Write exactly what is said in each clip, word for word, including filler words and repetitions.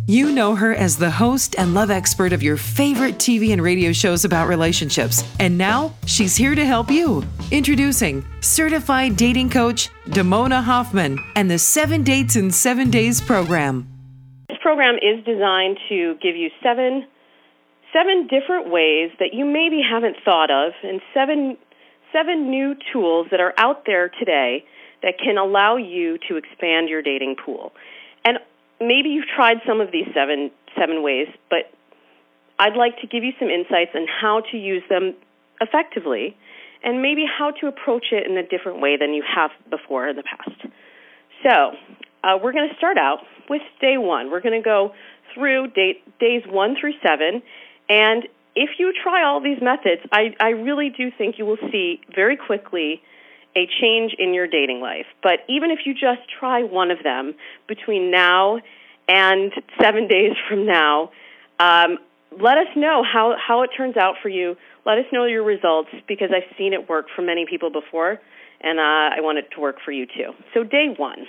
You know her as the host and love expert of your favorite T V and radio shows about relationships. And now she's here to help you. Introducing certified dating coach Damona Hoffman and the Seven Dates in Seven Days program. This program is designed to give you seven, seven different ways that you maybe haven't thought of, and seven, seven new tools that are out there today that can allow you to expand your dating pool. And maybe you've tried some of these seven seven ways, but I'd like to give you some insights on how to use them effectively and maybe how to approach it in a different way than you have before in the past. So uh, we're going to start out with day one. We're going to go through date, days one through seven, and if you try all these methods, I, I really do think you will see very quickly a change in your dating life. But even if you just try one of them between now and seven days from now, um, let us know how, how it turns out for you. Let us know your results, because I've seen it work for many people before, and uh, I want it to work for you too. So day one,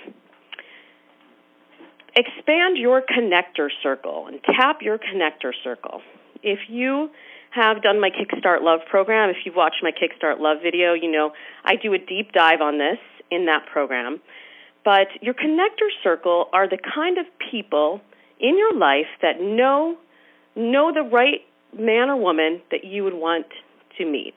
expand your connector circle and tap your connector circle. If you have done my Kickstart Love program, if you've watched my Kickstart Love video, you know I do a deep dive on this in that program. But your connector circle are the kind of people in your life that know know the right man or woman that you would want to meet.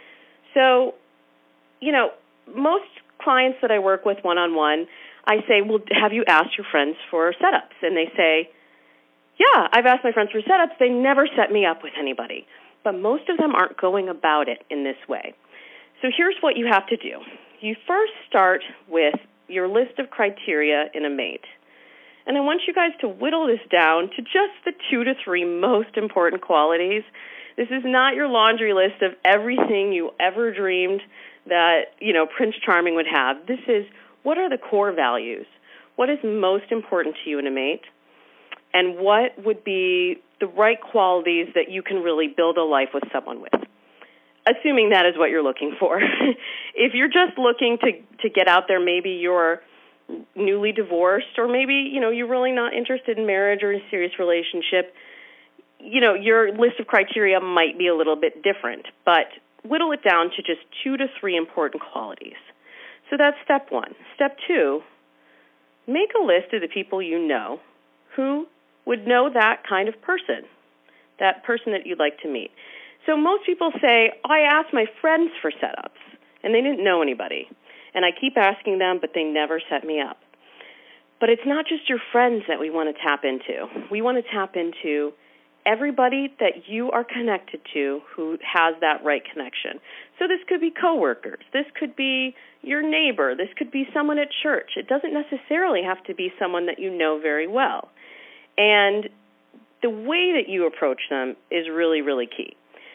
So, you know, most clients that I work with one-on-one, I say, well, have you asked your friends for setups? And they say, yeah, I've asked my friends for setups. They never set me up with anybody. But most of them aren't going about it in this way. So here's what you have to do. You first start with your list of criteria in a mate. And I want you guys to whittle this down to just the two to three most important qualities. This is not your laundry list of everything you ever dreamed that, you know, Prince Charming would have. This is, what are the core values? What is most important to you in a mate? And what would be the right qualities that you can really build a life with someone with, assuming that is what you're looking for. If you're just looking to, to get out there, maybe you're newly divorced, or maybe, you know, you're really not interested in marriage or a serious relationship, you know, your list of criteria might be a little bit different, but whittle it down to just two to three important qualities. So that's step one. Step two, make a list of the people you know who would know that kind of person, that person that you'd like to meet. So most people say, oh, I asked my friends for setups, and they didn't know anybody. And I keep asking them, but they never set me up. But it's not just your friends that we want to tap into. We want to tap into everybody that you are connected to who has that right connection. So this could be coworkers. This could be your neighbor. This could be someone at church. It doesn't necessarily have to be someone that you know very well. And the way that you approach them is really, really key.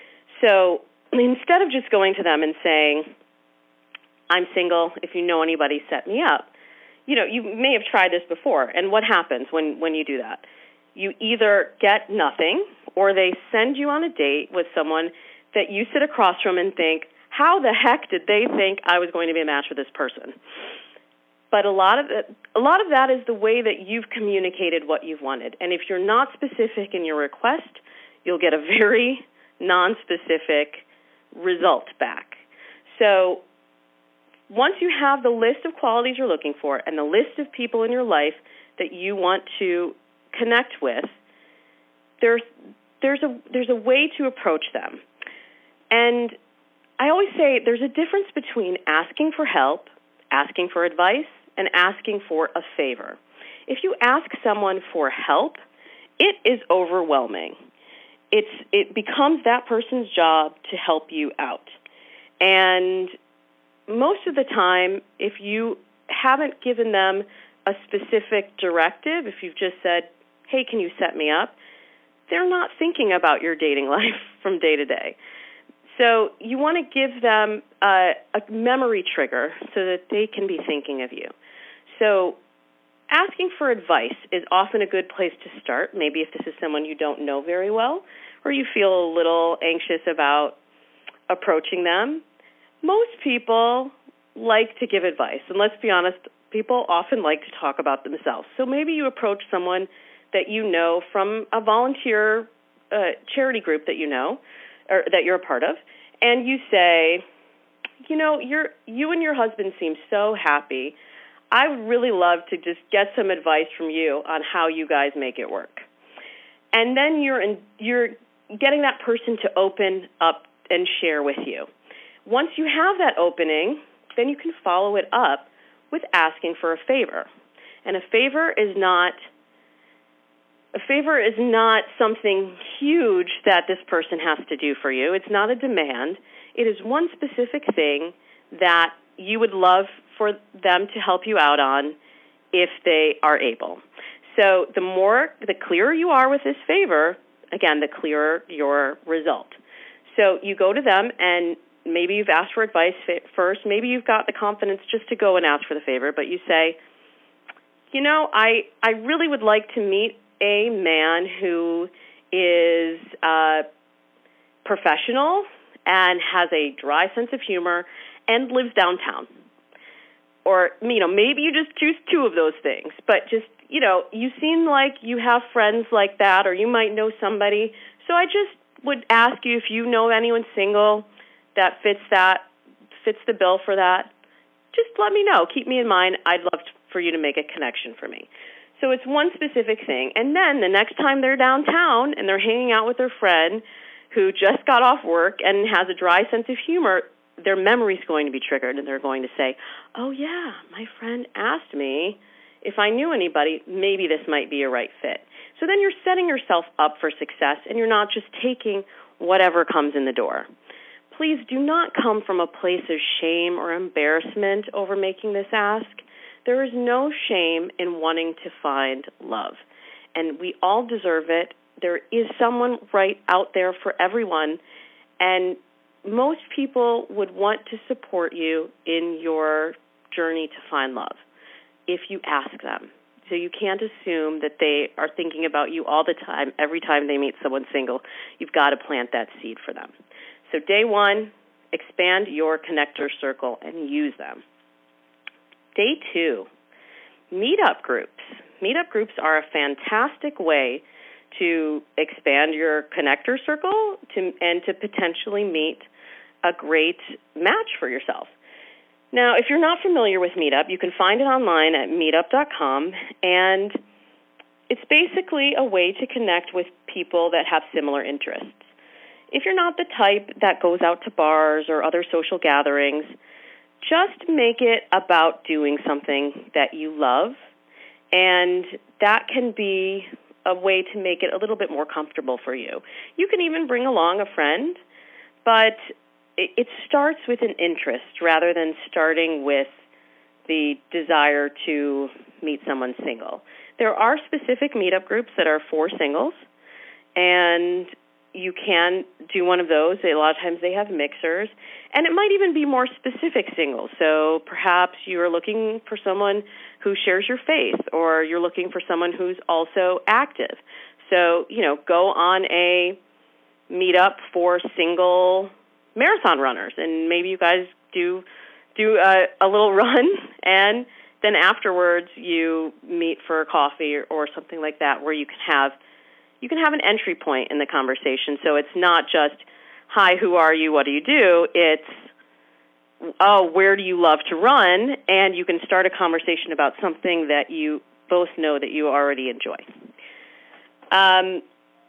So instead of just going to them and saying, I'm single, if you know anybody, set me up, you know, you may have tried this before. And what happens when, when you do that? You either get nothing, or they send you on a date with someone that you sit across from and think, how the heck did they think I was going to be a match for this person? But a lot of it, a lot of that is the way that you've communicated what you've wanted. And if you're not specific in your request, you'll get a very non-specific result back. So once you have the list of qualities you're looking for and the list of people in your life that you want to connect with, there's there's a there's a way to approach them. And I always say there's a difference between asking for help, asking for advice, and asking for a favor. If you ask someone for help, it is overwhelming. It's it becomes that person's job to help you out. And most of the time, if you haven't given them a specific directive, if you've just said, hey, can you set me up, they're not thinking about your dating life from day to day. So you want to give them a, a memory trigger so that they can be thinking of you. So asking for advice is often a good place to start, maybe if this is someone you don't know very well, or you feel a little anxious about approaching them. Most people like to give advice, and let's be honest, people often like to talk about themselves. So maybe you approach someone that you know from a volunteer uh, charity group that you know or that you're a part of, and you say, you know, you're, you and your husband seem so happy. I would really love to just get some advice from you on how you guys make it work. And then you're in, you're getting that person to open up and share with you. Once you have that opening, then you can follow it up with asking for a favor. And a favor is not a favor is not something huge that this person has to do for you. It's not a demand. It is one specific thing that you would love for them to help you out on if they are able. So the more, the clearer you are with this favor, again, the clearer your result. So you go to them, and maybe you've asked for advice first. Maybe you've got the confidence just to go and ask for the favor, but you say, you know, I, I really would like to meet a man who is uh, professional and has a dry sense of humor and lives downtown. Or, you know, maybe you just choose two of those things, but just, you know, you seem like you have friends like that, or you might know somebody. So I just would ask you if you know anyone single that fits that, fits the bill for that. Just let me know. Keep me in mind. I'd love for you to make a connection for me. So it's one specific thing. And then the next time they're downtown and they're hanging out with their friend who just got off work and has a dry sense of humor, their memory's going to be triggered, and they're going to say, oh, yeah, my friend asked me if I knew anybody, maybe this might be a right fit. So then you're setting yourself up for success, and you're not just taking whatever comes in the door. Please do not come from a place of shame or embarrassment over making this ask. There is no shame in wanting to find love, and we all deserve it. There is someone right out there for everyone, and most people would want to support you in your journey to find love if you ask them. So you can't assume that they are thinking about you all the time, every time they meet someone single. You've got to plant that seed for them. So day one, expand your connector circle and use them. Day two, meetup groups. Meetup groups are a fantastic way to expand your connector circle to, and to potentially meet a great match for yourself. Now, if you're not familiar with Meetup, you can find it online at meetup dot com, and it's basically a way to connect with people that have similar interests. If you're not the type that goes out to bars or other social gatherings, just make it about doing something that you love, and that can be a way to make it a little bit more comfortable for you. You can even bring along a friend, but it starts with an interest rather than starting with the desire to meet someone single. There are specific meetup groups that are for singles, and you can do one of those. A lot of times they have mixers, and it might even be more specific singles. So perhaps you're looking for someone who shares your faith, or you're looking for someone who's also active. So, you know, go on a meetup for single marathon runners, and maybe you guys do do a, a little run, and then afterwards you meet for a coffee or, or something like that, where you can have you can have an entry point in the conversation. So it's not just, hi, who are you, what do you do? It's, oh, where do you love to run? And you can start a conversation about something that you both know that you already enjoy. Um,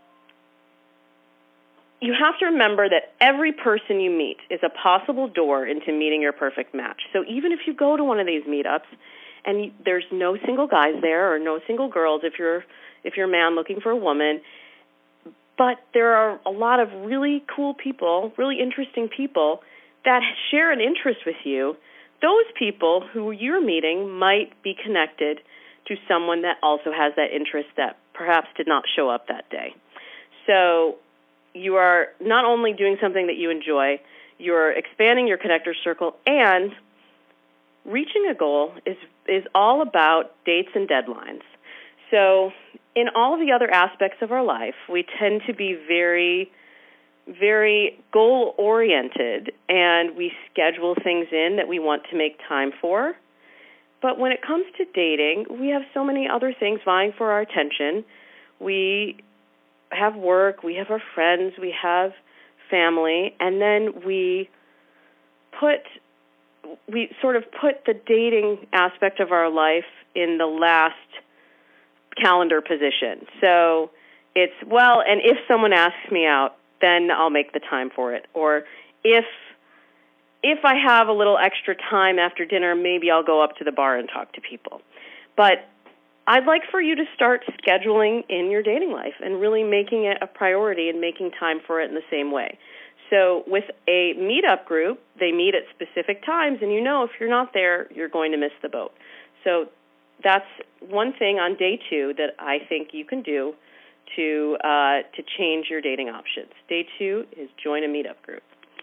You have to remember that every person you meet is a possible door into meeting your perfect match. So even if you go to one of these meetups and there's no single guys there or no single girls if you're if you're a man looking for a woman, but there are a lot of really cool people, really interesting people that share an interest with you, those people who you're meeting might be connected to someone that also has that interest that perhaps did not show up that day. So you are not only doing something that you enjoy, you're expanding your connector circle, and reaching a goal is is all about dates and deadlines. So in all of the other aspects of our life, we tend to be very, very goal-oriented, and we schedule things in that we want to make time for. But when it comes to dating, we have so many other things vying for our attention. we have work, we have our friends, we have family, and then we put we sort of put the dating aspect of our life in the last calendar position. So it's, well, and if someone asks me out, then I'll make the time for it. Or if if I have a little extra time after dinner, maybe I'll go up to the bar and talk to people. But I'd like for you to start scheduling in your dating life and really making it a priority and making time for it in the same way. So with a meetup group, they meet at specific times, and you know if you're not there, you're going to miss the boat. So that's one thing on day two that I think you can do to uh, to change your dating options. Day two is join a meetup group.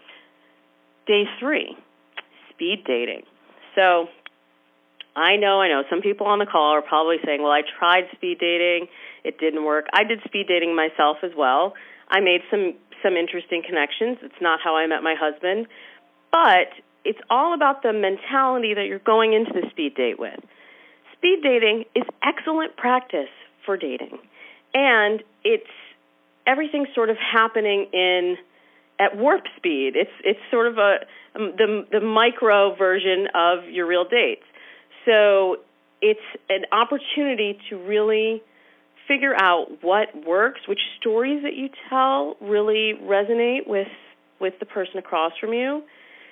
Day three, speed dating. So I know, I know, some people on the call are probably saying, well, I tried speed dating, it didn't work. I did speed dating myself as well. I made some, some interesting connections. It's not how I met my husband. But it's all about the mentality that you're going into the speed date with. Speed dating is excellent practice for dating. And it's everything sort of happening in at warp speed. It's it's sort of a um, the the micro version of your real dates. So it's an opportunity to really figure out what works, which stories that you tell really resonate with with the person across from you.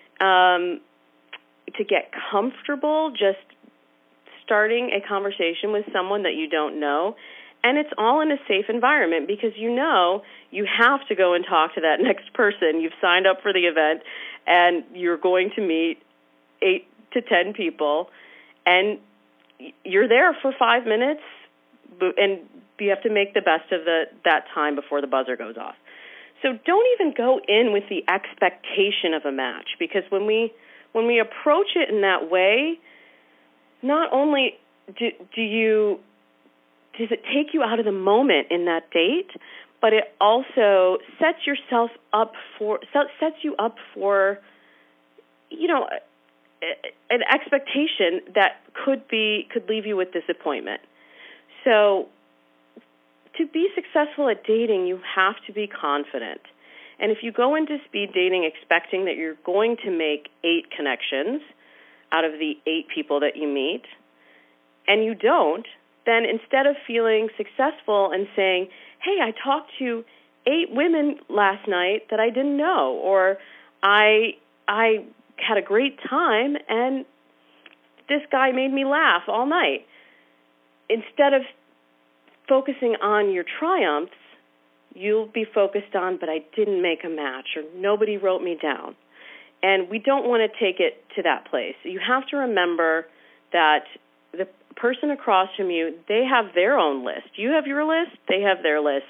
Um, to get comfortable just starting a conversation with someone that you don't know. And it's all in a safe environment because you know you have to go and talk to that next person. You've signed up for the event, and you're going to meet eight to ten people, and you're there for five minutes, and you have to make the best of the that time before the buzzer goes off. So don't even go in with the expectation of a match, because when we when we approach it in that way, not only do, do you does it take you out of the moment in that date, but it also sets yourself up for sets you up for, you know, an expectation that could be could leave you with disappointment. So to be successful at dating, you have to be confident. And if you go into speed dating expecting that you're going to make eight connections out of the eight people that you meet, and you don't, then instead of feeling successful and saying, hey, I talked to eight women last night that I didn't know, or I I had a great time and this guy made me laugh all night, instead of focusing on your triumphs, you'll be focused on, but I didn't make a match, or nobody wrote me down. And we don't want to take it to that place. You have to remember that the person across from you, they have their own list. You have your list, they have their list.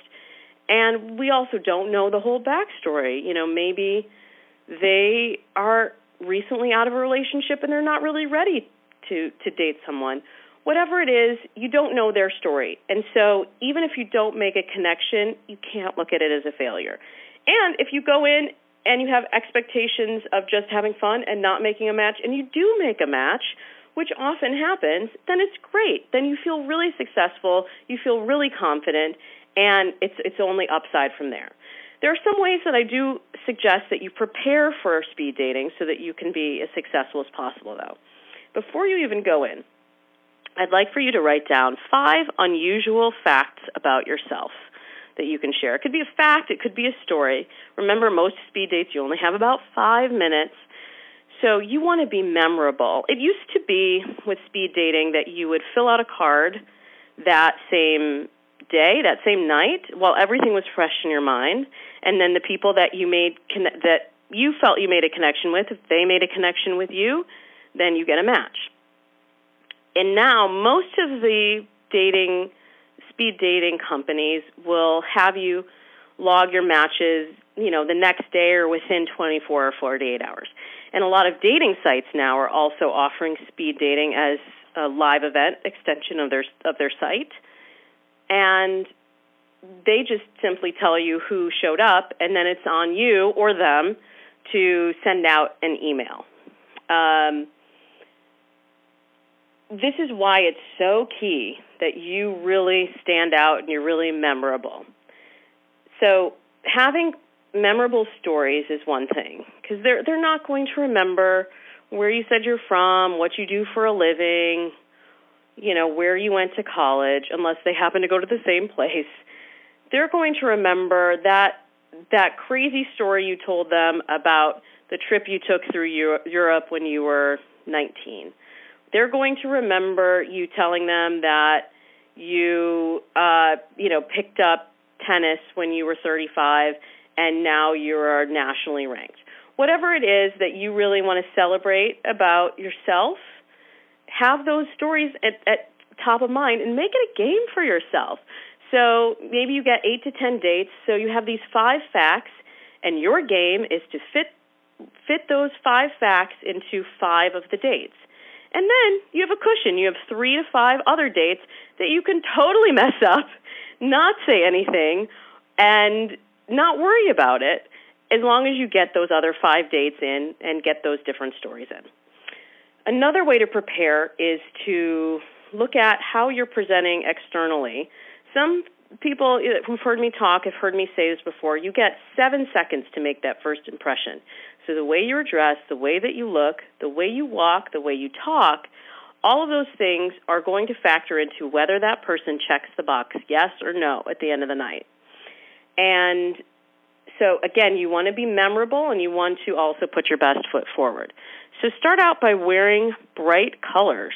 And we also don't know the whole backstory. You know, maybe they are recently out of a relationship and they're not really ready to, to date someone. Whatever it is, you don't know their story. And so even if you don't make a connection, you can't look at it as a failure. And if you go in and you have expectations of just having fun and not making a match, and you do make a match, which often happens, then it's great. Then you feel really successful, you feel really confident, and it's it's only upside from there. There are some ways that I do suggest that you prepare for speed dating so that you can be as successful as possible, though. Before you even go in, I'd like for you to write down five unusual facts about yourself that you can share. It could be a fact, it could be a story. Remember, most speed dates, you only have about five minutes. So you want to be memorable. It used to be with speed dating that you would fill out a card that same day, that same night, while everything was fresh in your mind, and then the people that you made conne- that you felt you made a connection with, if they made a connection with you, then you get a match. And now most of the dating, speed dating companies will have you log your matches, you know, the next day or within twenty-four or forty-eight hours. And a lot of dating sites now are also offering speed dating as a live event extension of their of their site. And they just simply tell you who showed up, and then it's on you or them to send out an email. Um, this is why it's so key that you really stand out and you're really memorable. So having memorable stories is one thing, because they're, they're not going to remember where you said you're from, what you do for a living, you know, where you went to college, unless they happen to go to the same place. They're going to remember that that crazy story you told them about the trip you took through Europe when you were nineteen. They're going to remember you telling them that you, uh, you know, picked up tennis when you were thirty-five and now you're nationally ranked. Whatever it is that you really want to celebrate about yourself, have those stories at, at top of mind and make it a game for yourself. So maybe you get eight to ten dates, so you have these five facts, and your game is to fit fit those five facts into five of the dates. And then you have a cushion. You have three to five other dates that you can totally mess up, not say anything, and not worry about it, as long as you get those other five dates in and get those different stories in. Another way to prepare is to look at how you're presenting externally. Some people who've heard me talk have heard me say this before. You get seven seconds to make that first impression. So the way you're dressed, the way that you look, the way you walk, the way you talk, all of those things are going to factor into whether that person checks the box yes or no at the end of the night. And so, again, you want to be memorable and you want to also put your best foot forward. So start out by wearing bright colors.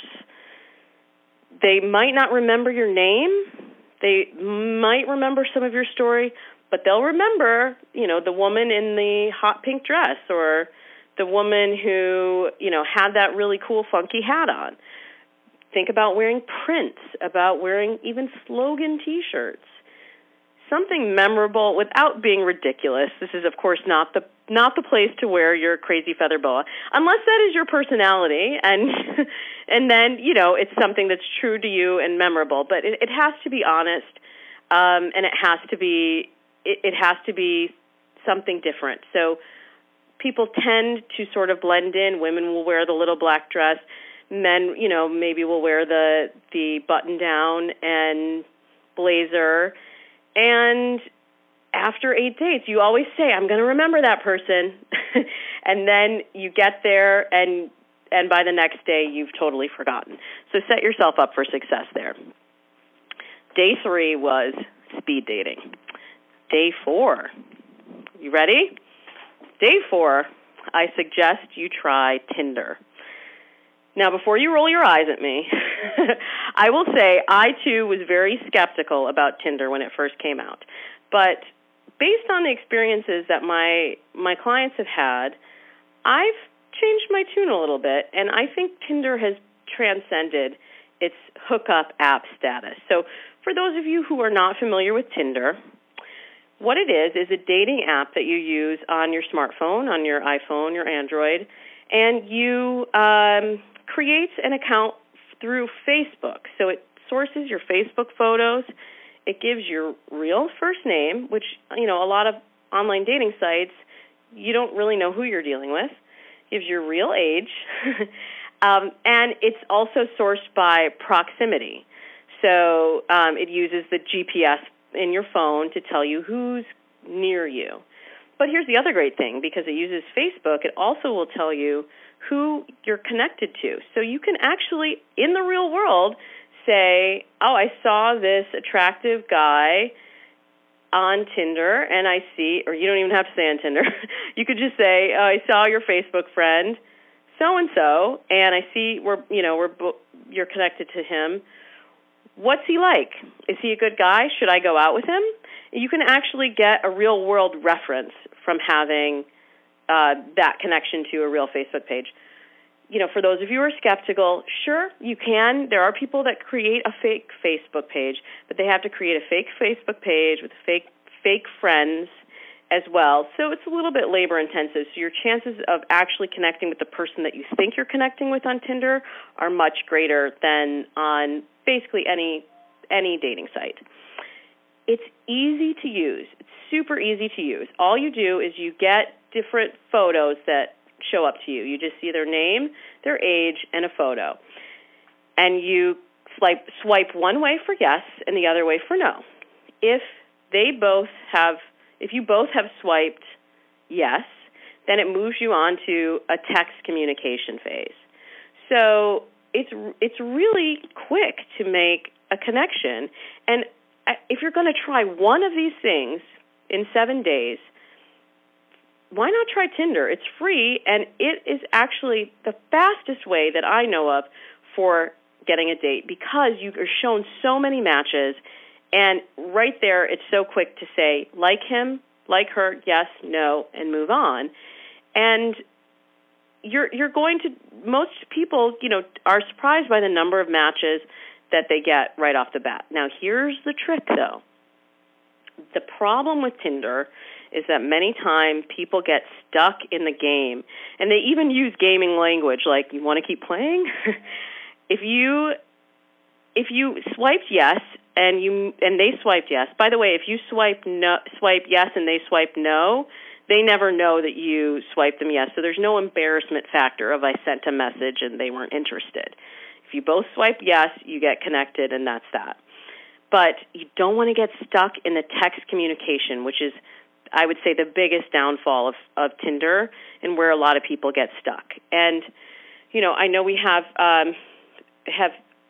They might not remember your name. They might remember some of your story, but they'll remember, you know, the woman in the hot pink dress or the woman who, you know, had that really cool funky hat on. Think about wearing prints, about wearing even slogan T-shirts. Something memorable without being ridiculous. This is, of course, not the not the place to wear your crazy feather boa, unless that is your personality, and and then, you know, it's something that's true to you and memorable. But it, it has to be honest, um, and it has to be it, it has to be something different. So people tend to sort of blend in. Women will wear the little black dress. Men, you know, maybe will wear the the button down and blazer. And after eight dates, you always say, I'm going to remember that person. And then you get there, and and by the next day, you've totally forgotten. So set yourself up for success there. Day three was speed dating. Day four, you ready? Day four, I suggest you try Tinder. Now, before you roll your eyes at me, I will say I, too, was very skeptical about Tinder when it first came out. But based on the experiences that my my clients have had, I've changed my tune a little bit, and I think Tinder has transcended its hookup app status. So for those of you who are not familiar with Tinder, what it is is a dating app that you use on your smartphone, on your iPhone, your Android, and you um, create an account through Facebook. So it sources your Facebook photos. It gives your real first name, which, you know, a lot of online dating sites, you don't really know who you're dealing with. It gives your real age. um, and it's also sourced by proximity. So um, it uses the G P S in your phone to tell you who's near you. But here's the other great thing. Because it uses Facebook, it also will tell you who you're connected to. So you can actually, in the real world, say, oh, I saw this attractive guy on Tinder, and I see, or you don't even have to say on Tinder. You could just say, oh, I saw your Facebook friend, so-and-so, and I see we're, you know, we're you're connected to him. What's he like? Is he a good guy? Should I go out with him? You can actually get a real-world reference from having uh, that connection to a real Facebook page. You know, for those of you who are skeptical, sure, you can. There are people that create a fake Facebook page, but they have to create a fake Facebook page with fake fake friends as well. So it's a little bit labor-intensive. So your chances of actually connecting with the person that you think you're connecting with on Tinder are much greater than on basically any any dating site. It's easy to use. It's super easy to use. All you do is you get different photos that show up to you. You just see their name, their age, and a photo. and you swipe, swipe one way for yes and the other way for no. If they both have, if you both have swiped yes, then it moves you on to a text communication phase. So it's it's really quick to make a connection. And if you're going to try one of these things in seven days, why not try Tinder? It's free, and it is actually the fastest way that I know of for getting a date because you are shown so many matches, and right there it's so quick to say, like him, like her, yes, no, and move on. And you're you're going to, most people, you know, are surprised by the number of matches that they get right off the bat. Now, here's the trick, though. The problem with Tinder is that many times people get stuck in the game, and they even use gaming language, like, you want to keep playing? if you if you swiped yes and you and they swiped yes, by the way, if you swipe no, swipe yes and they swipe no, they never know that you swiped them yes, so there's no embarrassment factor of I sent a message and they weren't interested. If you both swipe yes, you get connected, and that's that. But you don't want to get stuck in the text communication, which is, I would say, the biggest downfall of, of Tinder and where a lot of people get stuck. And, you know, I know we have um, have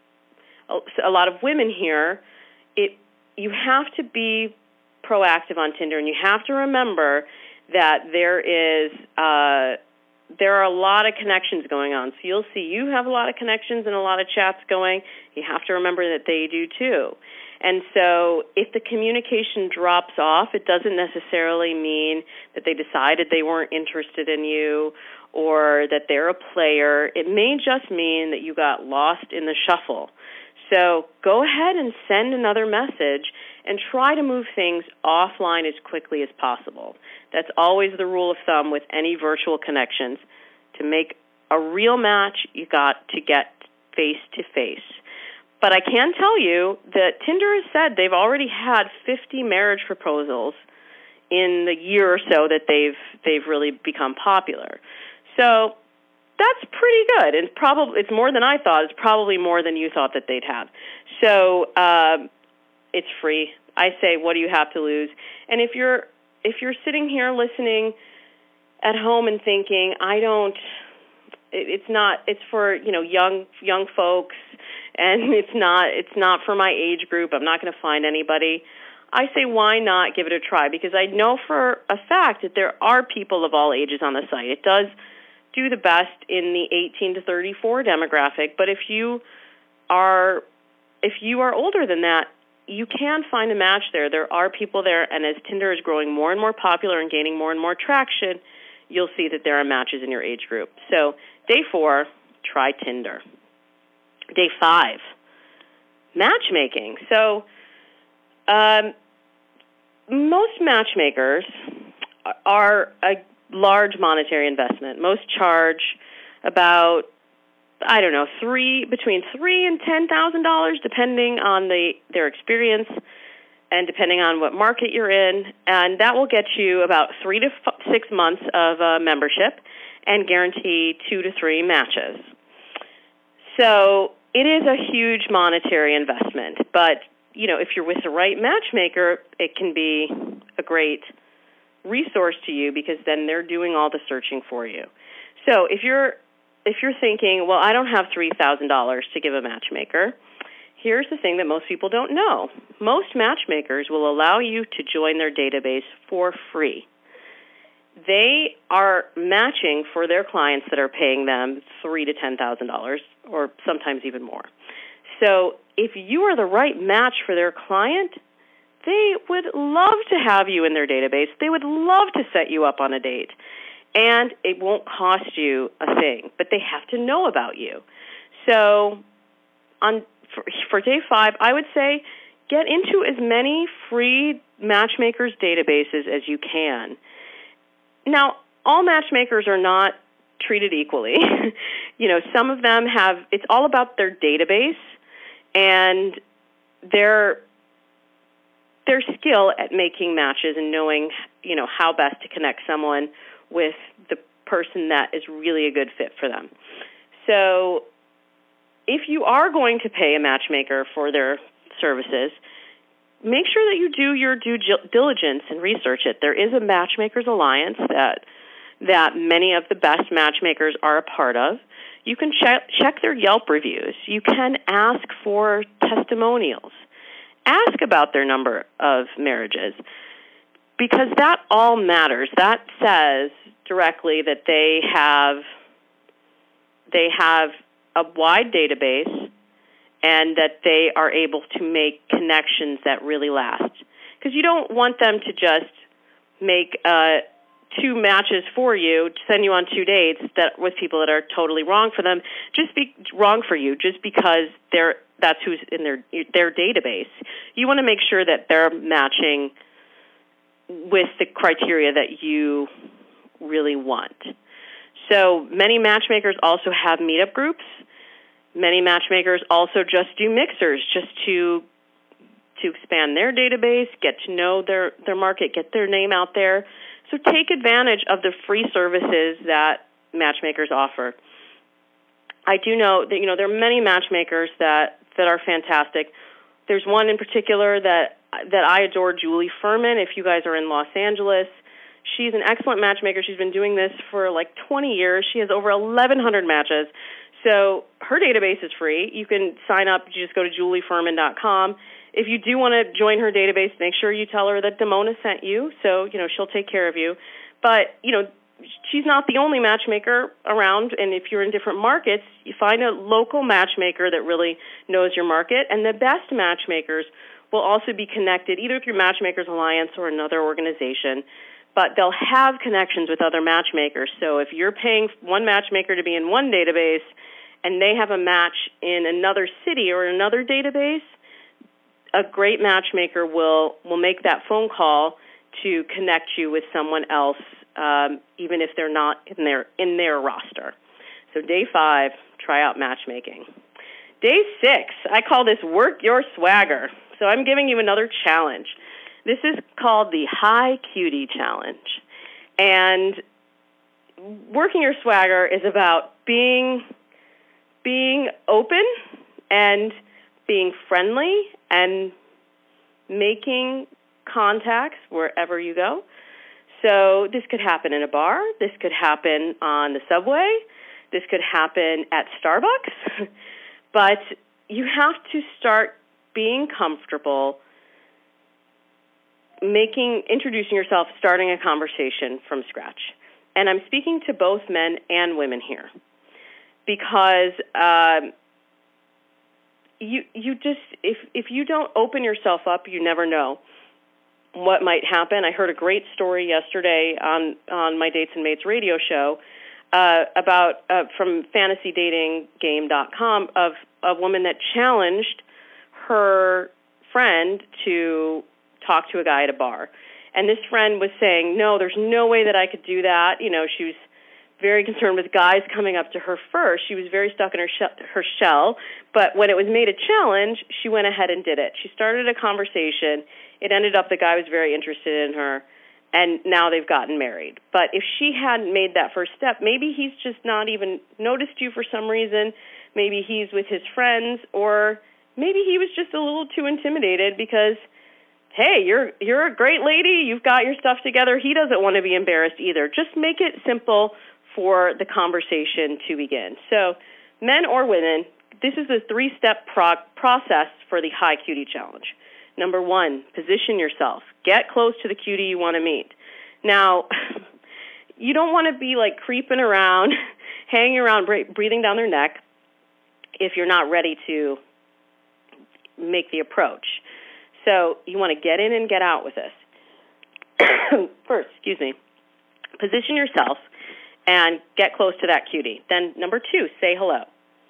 a, a lot of women here. It you have to be proactive on Tinder, and you have to remember that there is uh, there are a lot of connections going on. So you'll see you have a lot of connections and a lot of chats going. You have to remember that they do too. And so if the communication drops off, it doesn't necessarily mean that they decided they weren't interested in you or that they're a player. It may just mean that you got lost in the shuffle. So go ahead and send another message and try to move things offline as quickly as possible. That's always the rule of thumb with any virtual connections. To make a real match, you got to get face-to-face. But I can tell you that Tinder has said they've already had fifty marriage proposals in the year or so that they've they've really become popular. So that's pretty good, and probably it's more than I thought. It's probably more than you thought that they'd have. So um, it's free. I say, what do you have to lose? And if you're if you're sitting here listening at home and thinking, I don't, it, it's not, it's for you know young young folks, and it's not it's not for my age group. I'm not going to find anybody. I say, why not give it a try? Because I know for a fact that there are people of all ages on the site. It does do the best in the eighteen to thirty-four demographic, but if you are if you are older than that, you can find a match there. There are people there, and as Tinder is growing more and more popular and gaining more and more traction, you'll see that there are matches in your age group. So day four, try Tinder. Day five, matchmaking. So um, most matchmakers are a large monetary investment. Most charge about, I don't know, three between three and ten thousand dollars, depending on the their experience and depending on what market you're in, and that will get you about three to f- six months of uh, membership and guarantee two to three matches. So it is a huge monetary investment, but you know, if you're with the right matchmaker, it can be a great resource to you because then they're doing all the searching for you. So if you're if you're thinking, well, I don't have three thousand dollars to give a matchmaker, here's the thing that most people don't know. Most matchmakers will allow you to join their database for free. They are matching for their clients that are paying them three to ten thousand dollars, or sometimes even more. So if you are the right match for their client, they would love to have you in their database. They would love to set you up on a date. And it won't cost you a thing, but they have to know about you. So on for, for day five, I would say get into as many free matchmakers databases as you can. Now, all matchmakers are not treated equally. You know, some of them have, it's all about their database and their their skill at making matches and knowing, you know, how best to connect someone with the person that is really a good fit for them. So if you are going to pay a matchmaker for their services, make sure that you do your due diligence and research it. There is a Matchmakers Alliance that that many of the best matchmakers are a part of. You can check, check their Yelp reviews. You can ask for testimonials. Ask about their number of marriages, because that all matters. That says directly that they have they have a wide database and that they are able to make connections that really last. Because you don't want them to just make uh, two matches for you, send you on two dates that with people that are totally wrong for them, just be wrong for you, just because they're that's who's in their their database. You want to make sure that they're matching with the criteria that you really want. So many matchmakers also have meetup groups. Many matchmakers also just do mixers just to to expand their database, get to know their, their market, get their name out there. So take advantage of the free services that matchmakers offer. I do know that, you know, there are many matchmakers that, that are fantastic. There's one in particular that that I adore, Julie Furman. If you guys are in Los Angeles, she's an excellent matchmaker. She's been doing this for like twenty years. She has over eleven hundred matches. So her database is free. You can sign up. You just go to julie furman dot com. If you do want to join her database, make sure you tell her that Damona sent you. So, you know, she'll take care of you. But, you know, she's not the only matchmaker around. And if you're in different markets, you find a local matchmaker that really knows your market. And the best matchmakers will also be connected either through Matchmakers Alliance or another organization. But they'll have connections with other matchmakers. So if you're paying one matchmaker to be in one database and they have a match in another city or another database, a great matchmaker will, will make that phone call to connect you with someone else, um, even if they're not in their, in their roster. So day five, try out matchmaking. Day six, I call this Work Your Swagger. So I'm giving you another challenge. This is called the High Cutie Challenge. And working your swagger is about being being open and being friendly and making contacts wherever you go. So this could happen in a bar. This could happen on the subway. This could happen at Starbucks. But you have to start being comfortable making, introducing yourself, starting a conversation from scratch. And I'm speaking to both men and women here because um, you you just, if if you don't open yourself up, you never know what might happen. I heard a great story yesterday on, on my Dates and Mates radio show uh, about, uh, from fantasy dating game dot com, of a woman that challenged her friend to talk to a guy at a bar. And this friend was saying, no, there's no way that I could do that. You know, she was very concerned with guys coming up to her first. She was very stuck in her, she- her shell. But when it was made a challenge, she went ahead and did it. She started a conversation. It ended up the guy was very interested in her, and now they've gotten married. But if she hadn't made that first step, maybe he's just not even noticed you for some reason. Maybe he's with his friends, or maybe he was just a little too intimidated because, hey, you're you're a great lady, you've got your stuff together. He doesn't want to be embarrassed either. Just make it simple for the conversation to begin. So men or women, this is a three-step pro- process for the High Cutie Challenge. Number one, position yourself. Get close to the cutie you want to meet. Now, you don't want to be like creeping around, hanging around, breathing down their neck if you're not ready to make the approach. So you want to get in and get out with this. First, excuse me, position yourself and get close to that cutie. Then number two, say hello.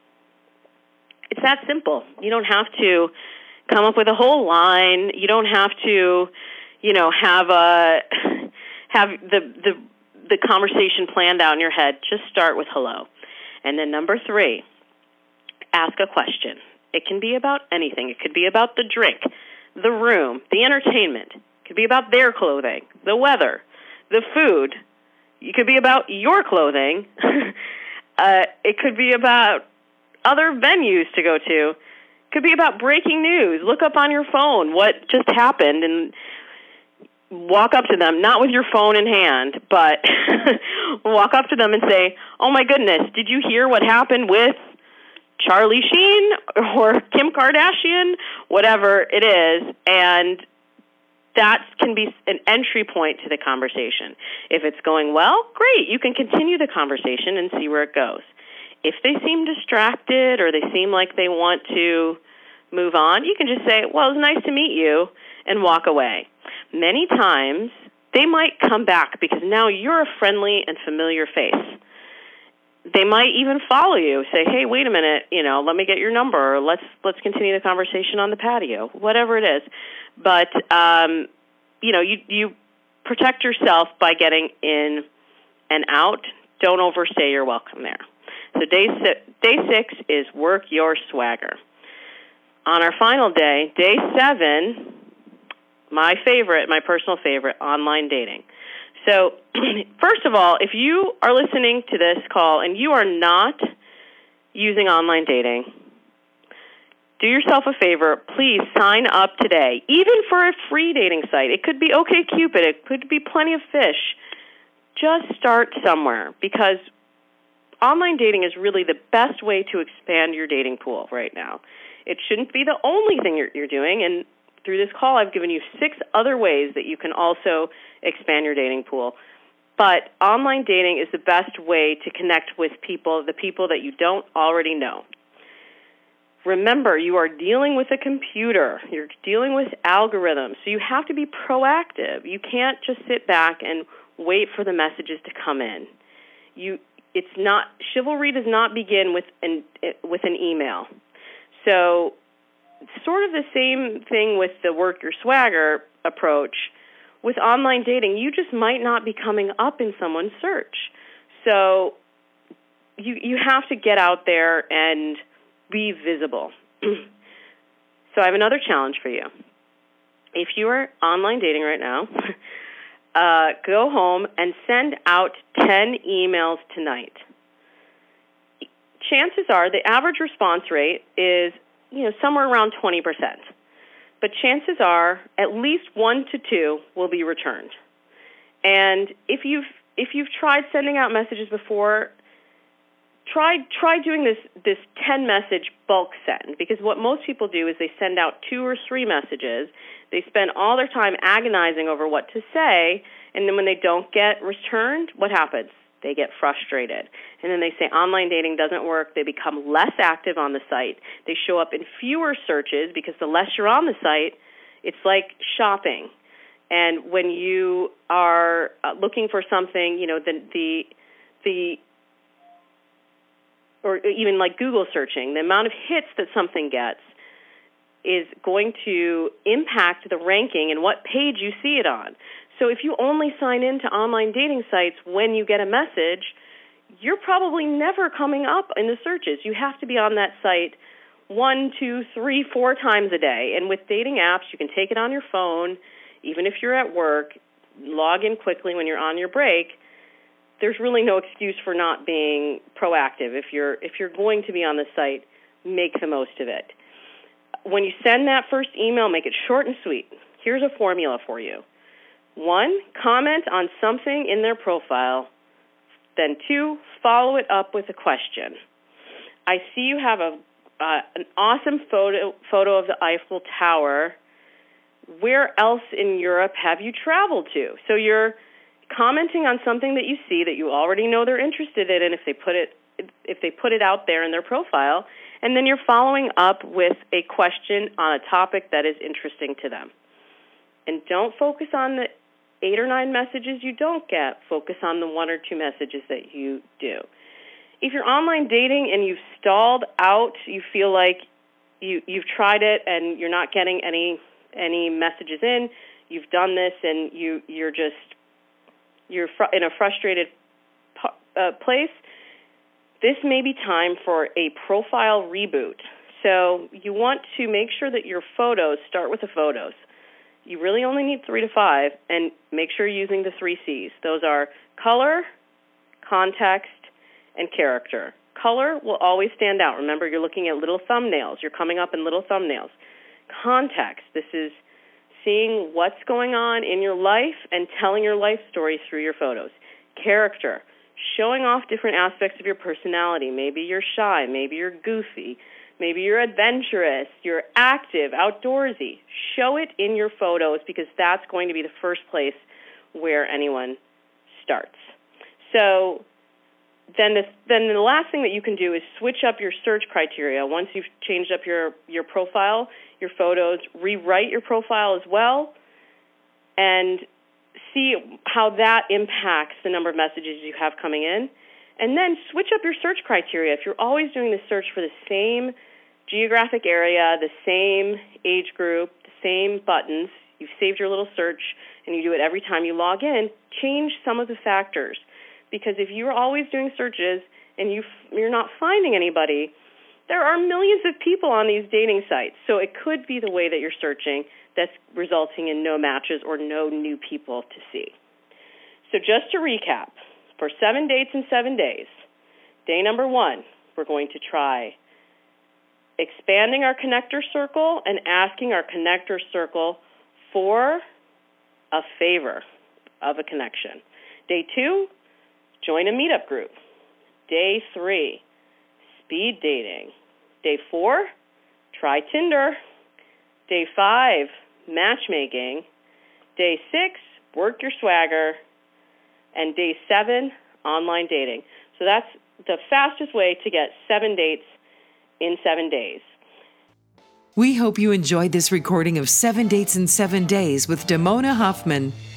It's that simple. You don't have to come up with a whole line. You don't have to, you know, have a have the the the conversation planned out in your head. Just start with hello. And then number three, ask a question. It can be about anything. It could be about the drink, the room, the entertainment. It could be about their clothing, the weather, the food. It could be about your clothing. uh, it could be about other venues to go to. It could be about breaking news. Look up on your phone what just happened and walk up to them, not with your phone in hand, but walk up to them and say, oh my goodness, did you hear what happened with Charlie Sheen or Kim Kardashian, whatever it is, and that can be an entry point to the conversation. If it's going well, great, you can continue the conversation and see where it goes. If they seem distracted or they seem like they want to move on, you can just say, well, it was nice to meet you, and walk away. Many times, they might come back because now you're a friendly and familiar face. They might even follow you, say, hey, wait a minute, you know, let me get your number, or let's let's continue the conversation on the patio, whatever it is. But, um, you know, you, you protect yourself by getting in and out. Don't overstay your welcome there. So day, si- day six is work your swagger. On our final day, day seven, my favorite, my personal favorite, online dating. So, first of all, if you are listening to this call and you are not using online dating, do yourself a favor. Please sign up today, even for a free dating site. It could be OkCupid. It could be Plenty of Fish. Just start somewhere, because online dating is really the best way to expand your dating pool right now. It shouldn't be the only thing you're, you're doing, and through this call, I've given you six other ways that you can also expand your dating pool. But online dating is the best way to connect with people, the people that you don't already know. Remember, you are dealing with a computer. You're dealing with algorithms, so you have to be proactive. You can't just sit back and wait for the messages to come in. You, it's not, chivalry does not begin with an, with an email. So, sort of the same thing with the work your swagger approach. With online dating, you just might not be coming up in someone's search. So you you have to get out there and be visible. So I have another challenge for you. If you are online dating right now, uh, go home and send out ten emails tonight. Chances are the average response rate is you know, somewhere around twenty percent. But chances are at least one to two will be returned. And if you've if you've tried sending out messages before, try try doing this this ten message bulk send, because what most people do is they send out two or three messages. They spend all their time agonizing over what to say, and then when they don't get returned, what happens? They get frustrated. And then they say online dating doesn't work. They become less active on the site. They show up in fewer searches, because the less you're on the site, it's like shopping. And when you are uh, looking for something, you know, the, the, the, or even like Google searching, the amount of hits that something gets is going to impact the ranking and what page you see it on. So if you only sign in to online dating sites when you get a message, you're probably never coming up in the searches. You have to be on that site one, two, three, four times a day. And with dating apps, you can take it on your phone. Even if you're at work, log in quickly when you're on your break. There's really no excuse for not being proactive. If you're if you're going to be on the site, make the most of it. When you send that first email, make it short and sweet. Here's a formula for you. One, comment on something in their profile. Then two, follow it up with a question. I see you have a uh, an awesome photo photo of the Eiffel Tower. Where else in Europe have you traveled to? So you're commenting on something that you see that you already know they're interested in, and if they put it if they put it out there in their profile, and then you're following up with a question on a topic that is interesting to them. And don't focus on the eight or nine messages you don't get. Focus on the one or two messages that you do. If you're online dating and you've stalled out, you feel like you, you've tried it and you're not getting any any messages in, you've done this and you, you're just you're fr- in a frustrated uh, place, this may be time for a profile reboot. So you want to make sure that your photos start with the photos. You really only need three to five, and make sure you're using the three C's. Those are color, context, and character. Color will always stand out. Remember, you're looking at little thumbnails. You're coming up in little thumbnails. Context. This is seeing what's going on in your life and telling your life story through your photos. Character. Showing off different aspects of your personality. Maybe you're shy. Maybe you're goofy. Maybe you're adventurous. You're active, outdoorsy. Show it in your photos because that's going to be the first place where anyone starts. So then the, then the last thing that you can do is switch up your search criteria. Once you've changed up your, your profile, your photos, rewrite your profile as well, and see how that impacts the number of messages you have coming in. And then switch up your search criteria. If you're always doing the search for the same geographic area, the same age group, the same buttons, you've saved your little search and you do it every time you log in, change some of the factors. Because if you're always doing searches and you, you're not finding anybody, there are millions of people on these dating sites. So it could be the way that you're searching that's resulting in no matches or no new people to see. So just to recap, for seven dates in seven days, day number one, we're going to try expanding our connector circle and asking our connector circle for a favor of a connection. Day two, join a meetup group. Day three, speed dating. Day four, try Tinder. Day five, matchmaking. Day six, work your swagger. And day seven, online dating. So that's the fastest way to get seven dates in seven days. We hope you enjoyed this recording of Seven Dates in Seven Days with Damona Hoffman.